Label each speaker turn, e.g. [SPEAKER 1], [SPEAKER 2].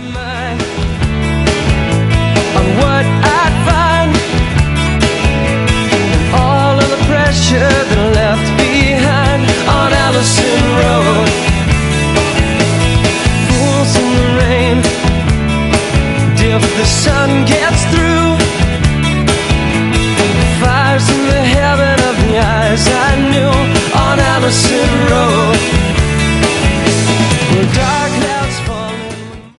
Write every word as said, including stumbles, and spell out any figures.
[SPEAKER 1] mind on what I'd find, and all of the pressure that I left behind on Allison Road. Fools in the rain, if the sun gets